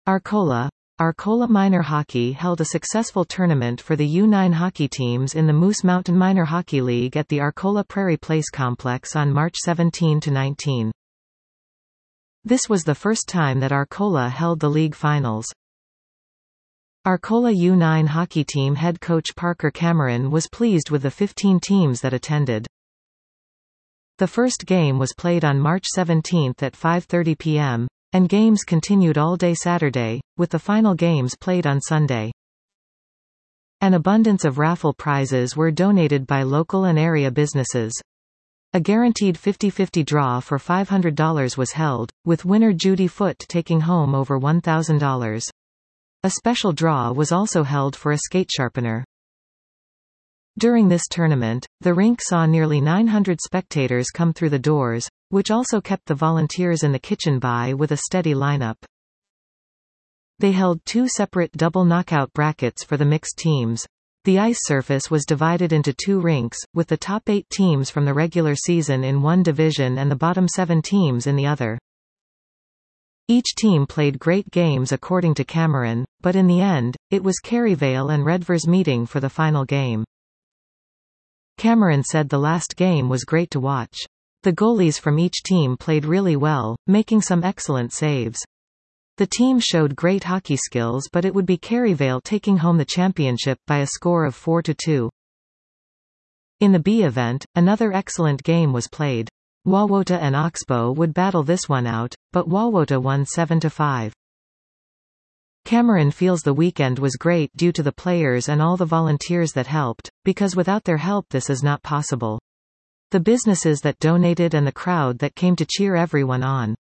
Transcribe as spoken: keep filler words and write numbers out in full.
Arcola. Arcola Minor Hockey held a successful tournament for the U nine hockey teams in the Moose Mountain Minor Hockey League at the Arcola Prairie Place Complex on March seventeenth to nineteenth. This was the first time that Arcola held the league finals. Arcola U nine hockey team head coach Parker Cameron was pleased with the fifteen teams that attended. The first game was played on March seventeenth at five thirty p m, and games continued all day Saturday, with the final games played on Sunday. An abundance of raffle prizes were donated by local and area businesses. A guaranteed fifty fifty draw for five hundred dollars was held, with winner Judy Foote taking home over one thousand dollars. A special draw was also held for a skate sharpener. During this tournament, the rink saw nearly nine hundred spectators come through the doors, which also kept the volunteers in the kitchen by with a steady lineup. They held two separate double knockout brackets for the mixed teams. The ice surface was divided into two rinks, with the top eight teams from the regular season in one division and the bottom seven teams in the other. Each team played great games according to Cameron, but in the end, it was Caryvale and Redvers meeting for the final game. Cameron said the last game was great to watch. The goalies from each team played really well, making some excellent saves. The team showed great hockey skills, but it would be Caryvale taking home the championship by a score of four to two. In the B event, another excellent game was played. Wawota and Oxbow would battle this one out, but Wawota won seven to five. Cameron feels the weekend was great due to the players and all the volunteers that helped, because without their help this is not possible. The businesses that donated and the crowd that came to cheer everyone on.